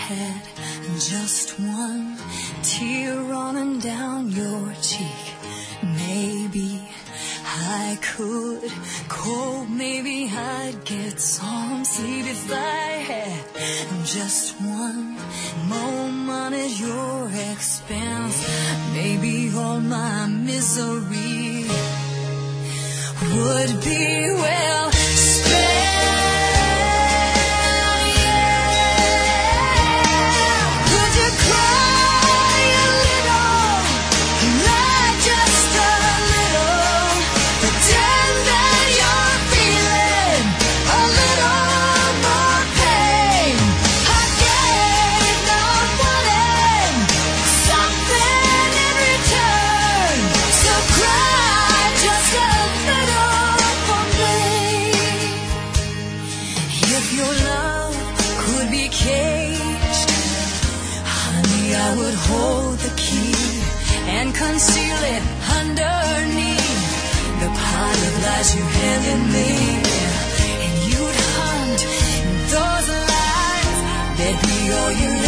had just one tear running down your cheek, maybe I could cope, maybe I'd get some sleep if I had just one moment at your expense. Maybe all my misery would be well spent. I would hold the key and conceal it underneath the pile of lies you handed me. And you'd hunt those lies, they'd be all you